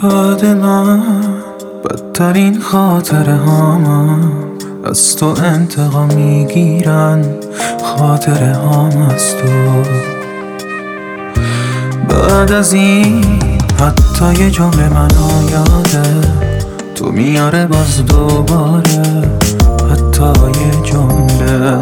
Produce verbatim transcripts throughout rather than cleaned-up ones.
بعد من بدترین خاطره هامم از تو انتقام میگیرن، خاطره هام از تو. بعد از این حتی یه جمله منو یاده تو میاره باز دوباره، حتی یه جمله.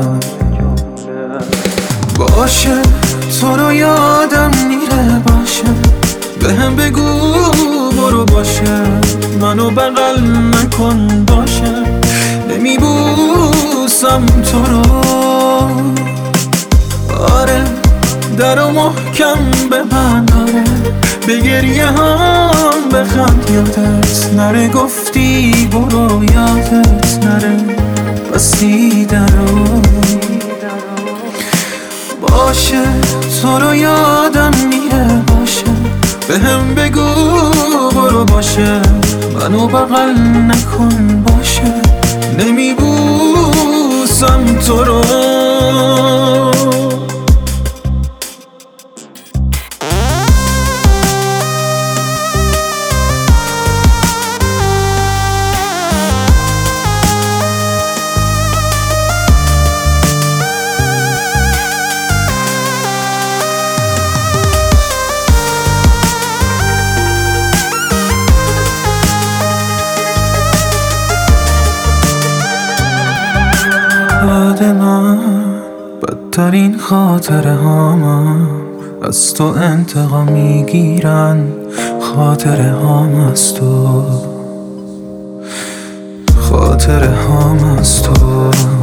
باشه تو رو یادم میره، باشه بهم بگو برو، باشه منو بغل نکن، باشه نمیبوسم تو رو. آره درو محکم ببند، آره به گریه هم بخند، یادت نره گفتی برو، یادت نره بستی درو. باشه تو رو یادم میره، باشه بهم بگو برو، باشه منو بغل نکن، باشه نمیبوسم تو رو. بعد من بدترین خاطره هامم از تو انتقام میگیرن، خاطره هام از تو، خاطره هام از تو.